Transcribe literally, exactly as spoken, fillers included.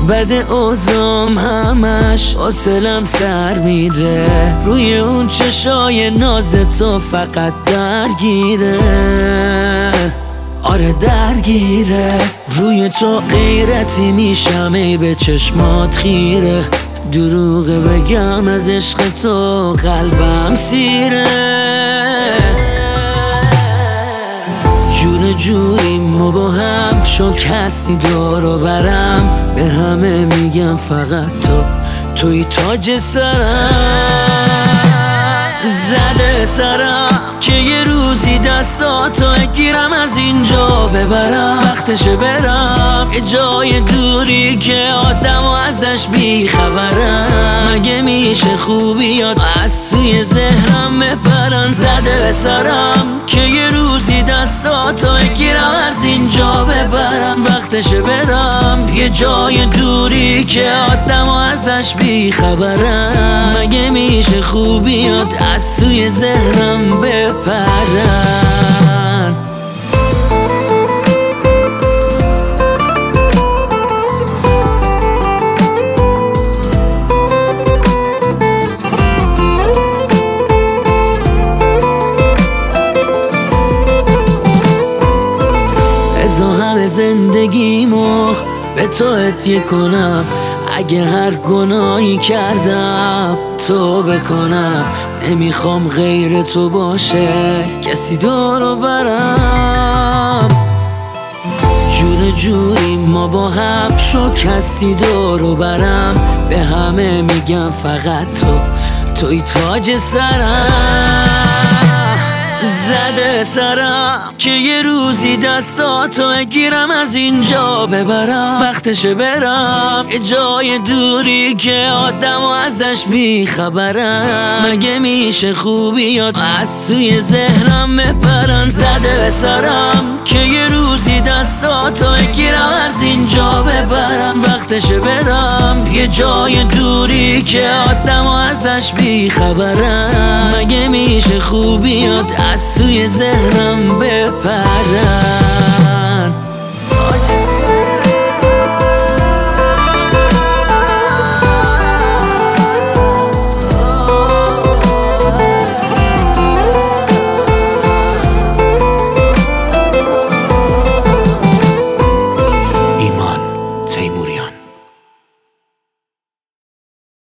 بد اوزام همش حوصلم سر میره، روی اون چشای ناز تو فقط درگیره. آره درگیره، روی تو غیرتی میشم ای به چشمات خیره. دروغه بگم از عشق تو قلبم سیره. جور جوریم ما با هم، چون کسی دورو برم. به همه میگم فقط تو توی تاج سرم. زده سرم که یه روزی دستاتو گیرم از اینجا ببرم. وقتشه برم یه جای دوری که آدم و ازش بیخبرم. مگه میشه خوبیات از توی ذهنم بپرن. زده سرم که یه روزی دستاتو بگیرم از اینجا ببرم. وقتشه برم یه جای دوری که آدم و ازش بیخبرم. مگه میشه خوبیات از توی ذهنم بپرن. زندگیمو به تو هدیه کنم. اگه هر گناهی کردم تو بکنم. نمیخوام غیر تو باشه کسی دورو برم. جور جوری ما با هم، شو کسی دورو برم. به همه میگم فقط تو توی تاج سرم. زده سرم که یه روزی دستاتو بگیرم از اینجا ببرم. وقتشه برم یه جای دوری که آدم و ازش بیخبرم. مگه میشه خوبیات از توی ذهنم بپرن. زده سرم که یه روزی دستاتو بگیرم از اینجا ببرم. وقتشه برم یه جای دوری که آدم و ازش بیخبرم. مگه میشه خوبیات از توی ذهنم بپرن.